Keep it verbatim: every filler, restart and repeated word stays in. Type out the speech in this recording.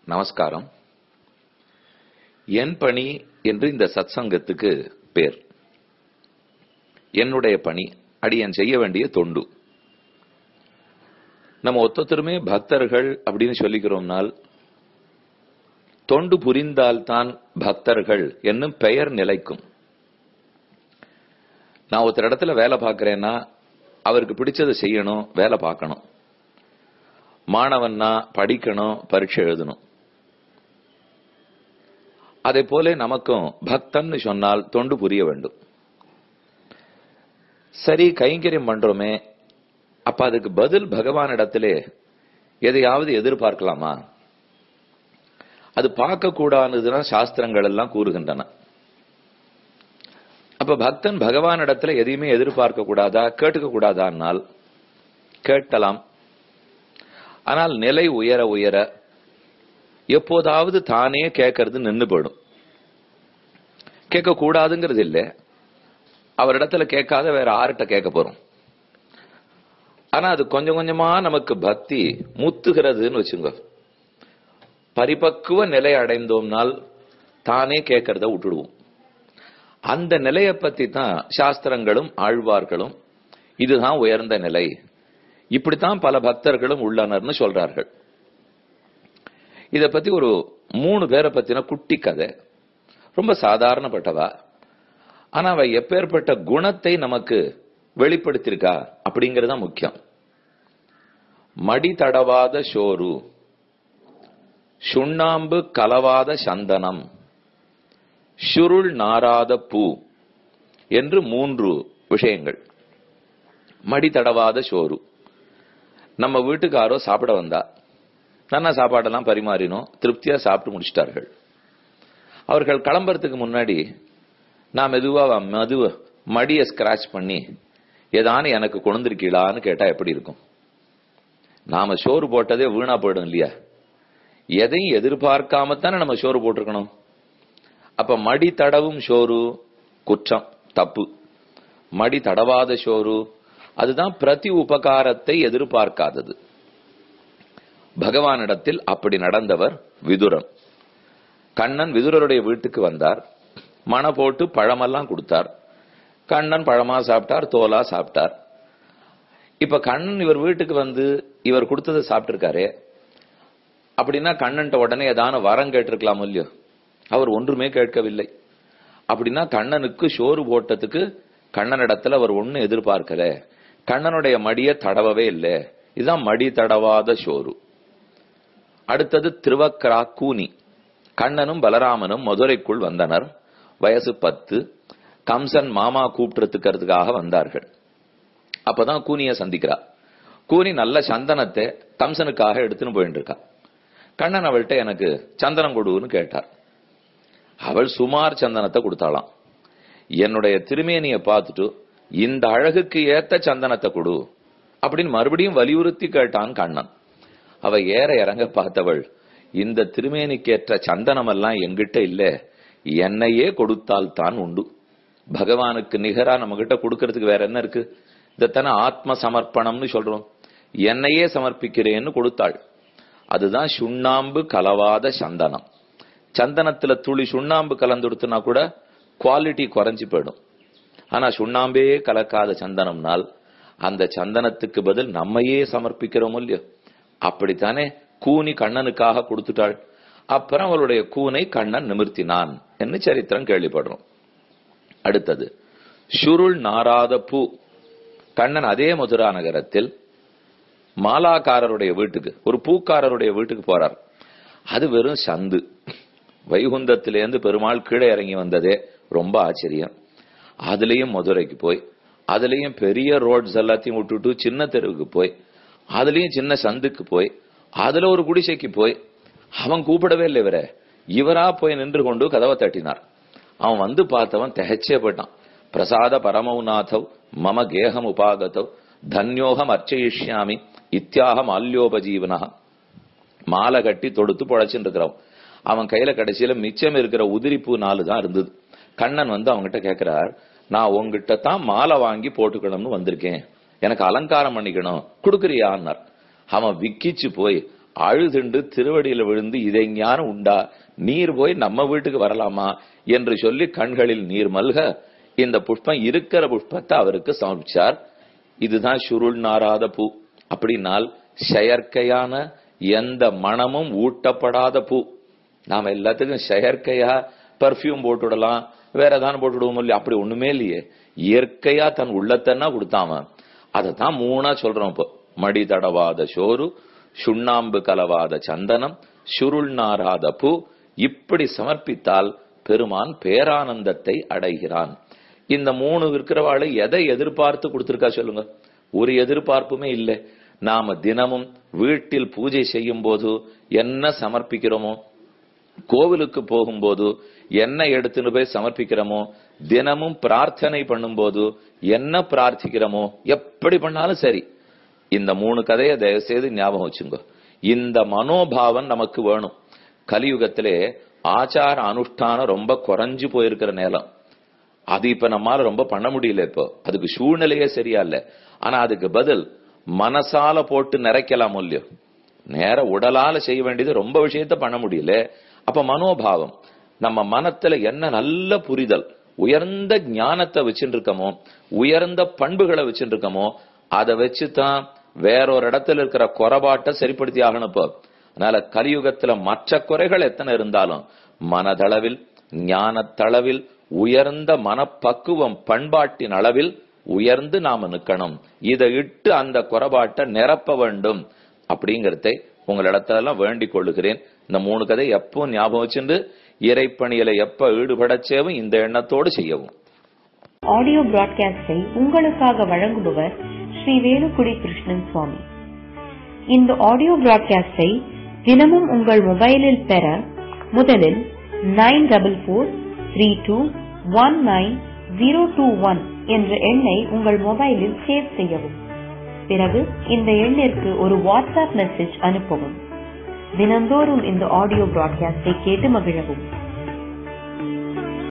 நமஸ்காரம். என் பணி என்று இந்த சத்சங்கத்துக்கு பேர். என்னுடைய பணி, அடியன் செய்ய வேண்டிய தொண்டு. நம்ம ஒத்தொத்தருமே பக்தர்கள் அப்படின்னு சொல்லிக்கிறோம்னால், தொண்டு புரிந்தால்தான் பக்தர்கள் என்னும் பெயர் நிலைக்கும். நான் ஒருத்தர் இடத்துல வேலை பார்க்கிறேன்னா அவருக்கு பிடிச்சதை செய்யணும், வேலை பார்க்கணும். மாணவன்னா படிக்கணும், பரீட்சை எழுதணும். அதே போல நமக்கும் பக்தன் சொன்னால் தொண்டு புரிய வேண்டும். சரி, கைங்கரியம் பண்றோமே, அப்ப அதுக்கு பதில் பகவான் இடத்திலே எதையாவது எதிர்பார்க்கலாமா? அது பார்க்க கூடாதுதான் சாஸ்திரங்கள் எல்லாம் கூறுகின்றன. அப்ப பக்தன் பகவான் இடத்துல எதையுமே எதிர்பார்க்க கூடாதா, கேட்டுக்க கூடாதான்னால் கேட்கலாம். ஆனால் நிலை உயர உயர எப்போதாவது தானே கேட்கறது நின்று போயிடும். கேட்க கூடாதுங்கிறது இல்லை, அவரிடத்துல கேட்காத வேற ஆர்கிட்ட கேட்க போறோம். ஆனா அது கொஞ்சம் கொஞ்சமா நமக்கு பக்தி முத்துகிறதுன்னு வச்சுங்க. பரிபக்குவ நிலை அடைந்தோம்னால் தானே கேட்கறத விட்டுடுவோம். அந்த நிலையை பத்தி தான் சாஸ்திரங்களும் ஆழ்வார்களும் இதுதான் உயர்ந்த நிலை, இப்படித்தான் பல பக்தர்களும் உள்ளனர்னு சொல்றார்கள். இத பத்தி ஒரு மூணு பேரை பத்தின குட்டி கதை. ரொம்ப சாதாரணப்பட்டவா, ஆனா அவ எப்பேற்பட்ட குணத்தை நமக்கு வெளிப்படுத்திருக்கா அப்படிங்கறத முக்கியம். மடி தடவாத சோறு, சுண்ணாம்பு கலவாத சந்தனம், சுருள் நாராத பூ என்று மூன்று விஷயங்கள். மடி தடவாத சோறு. நம்ம வீட்டுக்காரோ சாப்பிட வந்தா, நல்லா சாப்பாடெல்லாம் பரிமாறினோம், திருப்தியா சாப்பிட்டு முடிச்சிட்டார்கள். அவர்கள் கிளம்புறதுக்கு முன்னாடி நான் மெதுவா மெதுவ மடியை ஸ்கிராச் பண்ணி ஏதானு எனக்கு கொண்டிருக்கீளான்னு கேட்டா எப்படி இருக்கும்? நாம சோறு போட்டதே வீணா போயிடும் இல்லையா? எதையும் எதிர்பார்க்காமத்தானே நம்ம சோறு போட்டிருக்கணும். அப்ப மடி தடவும் சோறு குற்றம், தப்பு. மடி தடவாத சோறு அதுதான் பிரதி உபகாரத்தை எதிர்பார்க்காதது. பகவானிடத்தில் அப்படி நடந்தவர் விதுரன். கண்ணன் விதுரருடைய வீட்டுக்கு வந்தார், மண போட்டு பழமெல்லாம் கொடுத்தார். கண்ணன் பழமா சாப்பிட்டார், தோலா சாப்பிட்டார். இப்ப கண்ணன் இவர் வீட்டுக்கு வந்து இவர் கொடுத்ததை சாப்பிட்டிருக்காரு அப்படின்னா கண்ணன்ட்ட உடனே ஏதான வரம் கேட்டிருக்கலாம் இல்லையோ? அவர் ஒன்றுமே கேட்கவில்லை. அப்படின்னா கண்ணனுக்கு சோறு போட்டதுக்கு கண்ணனிடத்துல அவர் ஒண்ணு எதிர்பார்க்கல, கண்ணனுடைய மடியை தடவவே இல்லை. இதுதான் மடி தடவாத சோறு. அடுத்தது திருவக்கரா கூனி. கண்ணனும் பலராமனும் மதுரைக்குள் வந்தனர். வயசு பத்து. கம்சன் மாமா கூப்பிட்டுறதுக்கிறதுக்காக வந்தார்கள். அப்பதான் கூனிய சந்திக்கிறா. கூனி நல்ல சந்தனத்தை கம்சனுக்காக எடுத்துன்னு போயிட்டு இருக்கா. கண்ணன் அவள்கிட்ட எனக்கு சந்தனம் கொடுன்னு கேட்டார். அவள் சுமார் சந்தனத்தை கொடுத்தாளாம். என்னுடைய திருமேனியை பார்த்துட்டு இந்த அழகுக்கு ஏத்த சந்தனத்தை கொடு அப்படின்னு மறுபடியும் வலியுறுத்தி கேட்டான் கண்ணன். அவ ஏற இறங்க பார்த்தவள், இந்த திருமேனிக்கேற்ற சந்தனம் எல்லாம் எங்கிட்ட இல்ல, என்னையே கொடுத்தால் தான் உண்டு. பகவானுக்கு நிகரா நம்ம கிட்ட கொடுக்கறதுக்கு வேற என்ன இருக்கு? இதத்தான ஆத்ம சமர்ப்பணம்னு சொல்றோம். என்னையே சமர்ப்பிக்கிறேன்னு கொடுத்தாள். அதுதான் சுண்ணாம்பு கலவாத சந்தனம். சந்தனத்துல துளி சுண்ணாம்பு கலந்துடுத்துனா கூட குவாலிட்டி குறைஞ்சு போயிடும். ஆனா சுண்ணாம்பே கலக்காத சந்தனம்னால் அந்த சந்தனத்துக்கு பதில் நம்மையே சமர்ப்பிக்கிறோம் இல்லையோ? அப்படித்தானே கூனி கண்ணனுக்காக கொடுத்துட்டாள். அப்புறம் அவளுடைய கூனை கண்ணன் நிமிர்த்தினான் என்று சரித்திரம் கேள்விப்படுறோம். அடுத்தது சுருள் நாராத பூ. கண்ணன் அதே மதுரா நகரத்தில் மாலாக்காரருடைய வீட்டுக்கு, ஒரு பூக்காரருடைய வீட்டுக்கு போறார். அது வெறும் சந்து. வைகுந்தத்திலேருந்து பெருமாள் கீழே இறங்கி வந்ததே ரொம்ப ஆச்சரியம். அதுலயும் மதுரைக்கு போய், அதுலயும் பெரிய ரோட்ஸ் எல்லாத்தையும் விட்டுட்டு சின்ன தெருவுக்கு போய், அதுலயும் சின்ன சந்துக்கு போய், அதுல ஒரு குடிசைக்கு போய், அவன் கூப்பிடவே இல்லை இவரை, இவரா போய் நின்று கொண்டு கதவை தட்டினார். அவன் வந்து பார்த்தவன் திகைச்சே போயிட்டான். பிரசாத பரமௌநாதவ் மம கேகம் உபாகதவ் தன்யோகம் அர்ச்சயிஷ்யாமி இத்தியாக மால்யோபஜீவனா. மாலை கட்டி தொடுத்து பொழைச்சுட்டு இருக்கிறவன். அவன் கையில கடைசியில மிச்சம் இருக்கிற உதிரிப்பூ நாலு தான் இருந்தது. கண்ணன் வந்து அவங்ககிட்ட கேட்கிறார், நான் உங்ககிட்ட தான் மாலை வாங்கி போட்டுக்கணும்னு வந்திருக்கேன், எனக்கு அலங்காரம் பண்ணிக்கணும், கொடுக்குறியான்னார். அவன் விக்கிச்சு போய் அழுதுண்டு திருவடியில விழுந்து இதை ஞானம் உண்டா, நீர் போய் நம்ம வீட்டுக்கு வரலாமா என்று சொல்லி கண்களில் நீர் மல்க இந்த புஷ்பம் இருக்கிற புஷ்பத்தை அவருக்கு சமர்ப்பிச்சார். இதுதான் சுருள் நாராத பூ. அப்படின்னால் செயற்கையான எந்த மனமும் ஊட்டப்படாத பூ. நாம எல்லாத்துக்கும் செயற்கையா பர்ஃபியூம் போட்டுடலாம், வேற ஏதாவது போட்டுடுவோம் இல்லையா? அப்படி ஒண்ணுமே இல்லையே. இயற்கையா தன் உள்ளத்தன்னா கொடுத்தாம அதைத்தான் மூணா சொல்றோம். இப்போ மடி தடவாத சோறு, சுண்ணாம்பு கலவாத சந்தனம், சுருள் நாராத பூ. இப்படி சமர்ப்பித்தால் பெருமான் பேரானந்தத்தை அடைகிறான். இந்த மூணு இருக்கிறவாளை எதை எதிர்பார்த்து கொடுத்திருக்கா சொல்லுங்க? ஒரு எதிர்பார்ப்புமே இல்லை. நாம தினமும் வீட்டில் பூஜை செய்யும் போது என்ன சமர்ப்பிக்கிறோமோ, கோவிலுக்கு போகும்போது என்ன எடுத்துன்னு போய் சமர்ப்பிக்கிறோமோ, தினமும் பிரார்த்தனை பண்ணும் போது என்ன பிரார்த்திக்கிறோமோ, எப்படி பண்ணாலும் சரி, இந்த மூணு கதையை தயவு செய்து ஞாபகம் வச்சுங்க. இந்த மனோபாவம் நமக்கு வேணும். கலியுகத்திலே ஆச்சார அனுஷ்டானம் ரொம்ப குறைஞ்சு போயிருக்கிற நேரம். அது இப்ப நம்மால ரொம்ப பண்ண முடியல. இப்போ அதுக்கு சூழ்நிலையே சரியா இல்ல. ஆனா அதுக்கு பதில் மனசால போட்டு நிறைக்கலாம் இல்லையோ, நேர உடலால செய்ய வேண்டியது ரொம்ப விஷயத்த பண்ண முடியல. அப்ப மனோபாவம், நம்ம மனத்துல என்ன நல்ல புரிதல், உயர்ந்த ஞானத்தை வச்சுட்டு இருக்கமோ, உயர்ந்த பண்புகளை வச்சுட்டு இருக்கமோ, அதை வச்சுதான் வேறொரு இடத்துல இருக்கிற குறைபாட்டை சரிப்படுத்தி ஆகணும். இப்போ அதனால கலியுகத்துல மற்ற குறைகள் எத்தனை இருந்தாலும் மனதளவில் ஞானத்தளவில் உயர்ந்த மனப்பக்குவம் பண்பாட்டின் அளவில் உயர்ந்து நாம நிக்கணும். இதை இட்டு அந்த குறைபாட்டை நிரப்ப வேண்டும் அப்படிங்கறதை உங்களிடத்தெல்லாம் வேண்டிக் கொள்ளுகிறேன். இந்த மூணு கதை எப்போ ஞாபகம் வச்சுண்டு இறைப்பணியில எப்ப ஈடுபடச்சேவும் இந்த எண்ணத்தோடு செய்யவும். ஆடியோ பிராட்காஸ்டை உங்களுக்காக வழங்குபவர் ஸ்ரீ வேலுக்குடி கிருஷ்ணன் சுவாமி. இந்த ஆடியோ பிராட்காஸ்டை தினமும் உங்கள் மொபைலில் பெற முதலில் nine double four three two one nine zero two one என்ற எண்ணை உங்கள் மொபைலில் சேவ் செய்யவும். பிறகு இந்த எண்ணிற்கு ஒரு வாட்ஸ்அப் மெசேஜ் அனுப்பவும். தினந்தோறும் இந்த ஆடியோ பிராட்காஸ்டை கேட்டு மகிழவும்.